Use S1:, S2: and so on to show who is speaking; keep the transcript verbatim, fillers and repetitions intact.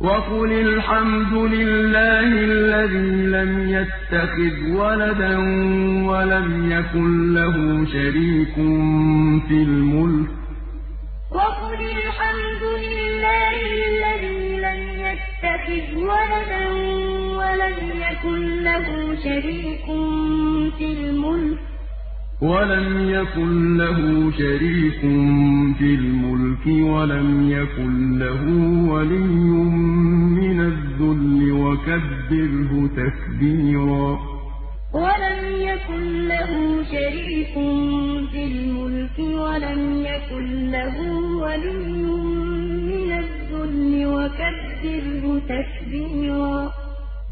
S1: وقل الحمد لله الذي لم يتخذ ولدا ولم يكن له شريك في الملك
S2: وقل الحمد لله الذي لم يتخذ ولدا ولم يكن له شريك في الملك
S1: ولم يكن له شريك في الملك ولم يكن له ولي من الذل وكبره تكبيرا
S2: ولم يكن له شريك في الملك ولم يكن له ولي من الذل وكبره تكبيرا